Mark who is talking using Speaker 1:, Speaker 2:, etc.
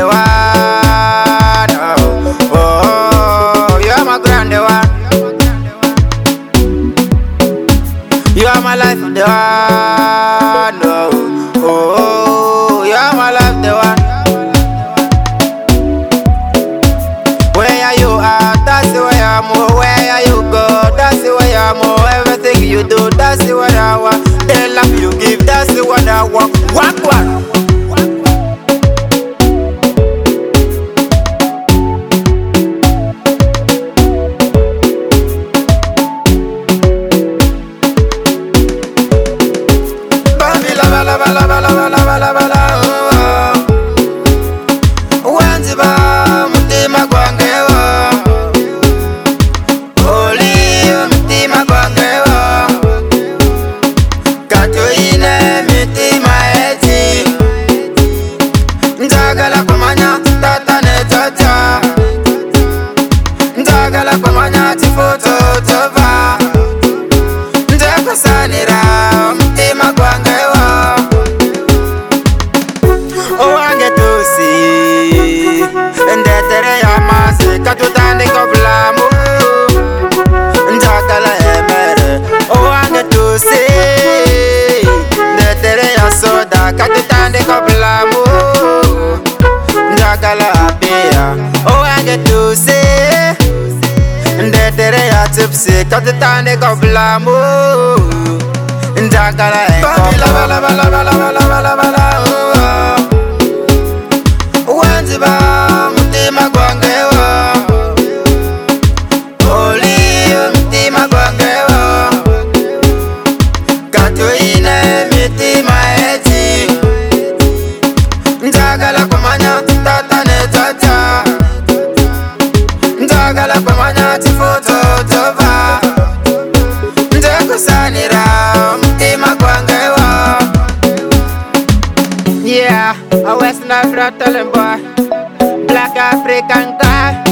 Speaker 1: grande one. Oh, oh, you are my grande one. You are my life, the one. Oh, oh, you are my life, the one. Where you are, that's where I'm. Where you go, that's where I'm. Everything you do, that's what I want. The love you give, that's what I want. Walk. Njagala kumanya tata ne tata, njagala kumanya tifoto tova, njakusanira mtima gwangewa. Owange tusi ndetere ya masi katutandi koblamu, njagala emere. Owange tusi ndetere ya soda katutandi koblamu, njagala apia. Owange tusi ndetere ya tipsi katutandi koblamu, njagala enkoba. Wanziba mtima gwangewa, oli mtima gwangewa, katuine mitima eti, njagala kumanya tata ne tata, njagala kumanya tifoto tova, njakusanira mtima gwangewa. Yeah, a West African boy, Black African guy.